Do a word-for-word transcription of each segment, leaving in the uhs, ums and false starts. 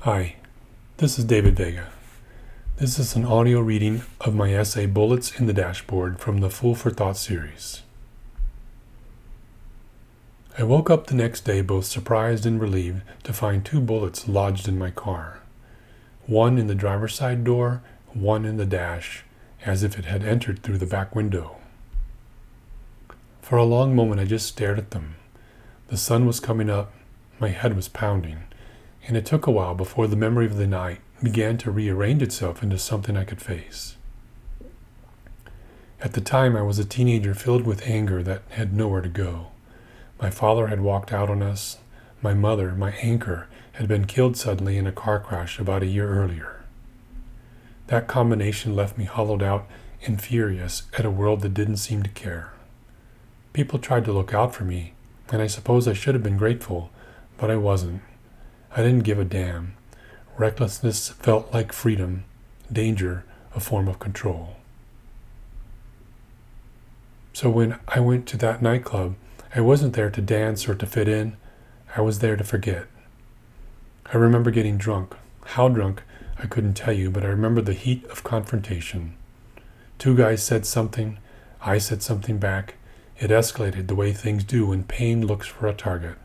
Hi, this is David Vega. This is an audio reading of my essay Bullets in the Dashboard from the Fool for Thought series. I woke up the next day both surprised and relieved to find two bullets lodged in my car. One in the driver's side door, one in the dash, as if it had entered through the back window. For a long moment I just stared at them. The sun was coming up, my head was pounding, and it took a while before the memory of the night began to rearrange itself into something I could face. At the time, I was a teenager filled with anger that had nowhere to go. My father had walked out on us. My mother, my anchor, had been killed suddenly in a car crash about a year earlier. That combination left me hollowed out and furious at a world that didn't seem to care. People tried to look out for me, and I suppose I should have been grateful, but I wasn't. I didn't give a damn. Recklessness felt like freedom, danger a form of control. So when I went to that nightclub, I wasn't there to dance or to fit in. I was there to forget. I remember getting drunk. How drunk, I couldn't tell you, but I remember the heat of confrontation. Two guys said something. I said something back. It escalated the way things do when pain looks for a target.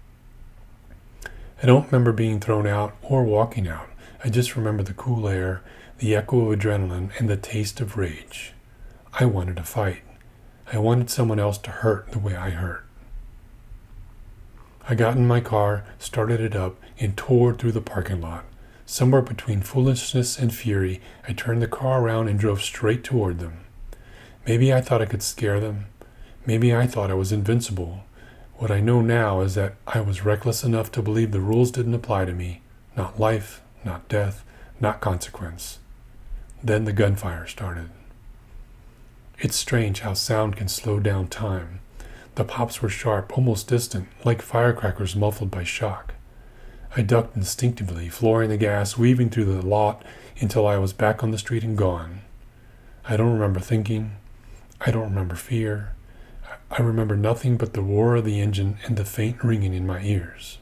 I don't remember being thrown out or walking out. I just remember the cool air, the echo of adrenaline, and the taste of rage. I wanted to fight. I wanted someone else to hurt the way I hurt. I got in my car, started it up, and tore through the parking lot. Somewhere between foolishness and fury, I turned the car around and drove straight toward them. Maybe I thought I could scare them. Maybe I thought I was invincible. What I know now is that I was reckless enough to believe the rules didn't apply to me. Not life, not death, not consequence. Then the gunfire started. It's strange how sound can slow down time. The pops were sharp, almost distant, like firecrackers muffled by shock. I ducked instinctively, flooring the gas, weaving through the lot until I was back on the street and gone. I don't remember thinking. I don't remember fear. I remember nothing but the roar of the engine and the faint ringing in my ears.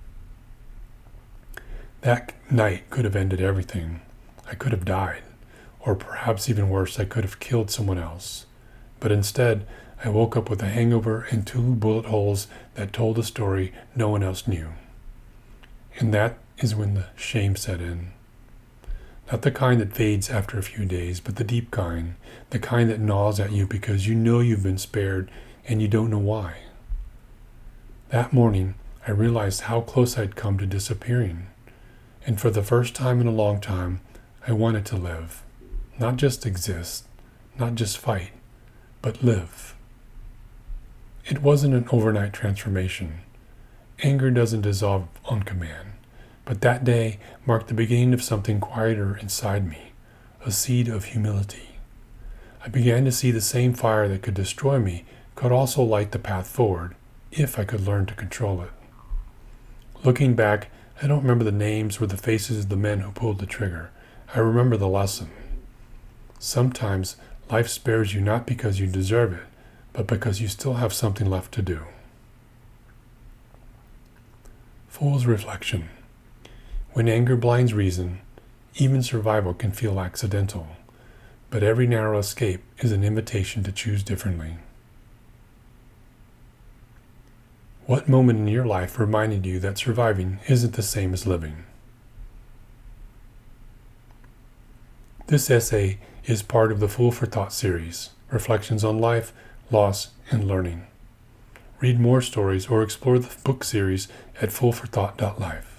That night could have ended everything. I could have died, or perhaps even worse, I could have killed someone else. But instead, I woke up with a hangover and two bullet holes that told a story no one else knew. And that is when the shame set in. Not the kind that fades after a few days, but the deep kind, the kind that gnaws at you because you know you've been spared and you don't know why. That morning, I realized how close I'd come to disappearing. And for the first time in a long time, I wanted to live. Not just exist, not just fight, but live. It wasn't an overnight transformation. Anger doesn't dissolve on command. But that day marked the beginning of something quieter inside me, a seed of humility. I began to see the same fire that could destroy me could also light the path forward, if I could learn to control it. Looking back, I don't remember the names or the faces of the men who pulled the trigger. I remember the lesson. Sometimes life spares you not because you deserve it, but because you still have something left to do. Fool's Reflection. When anger blinds reason, even survival can feel accidental, but every narrow escape is an invitation to choose differently. What moment in your life reminded you that surviving isn't the same as living? This essay is part of the Fool for Thought series, Reflections on Life, Loss, and Learning. Read more stories or explore the book series at fool for thought dot life.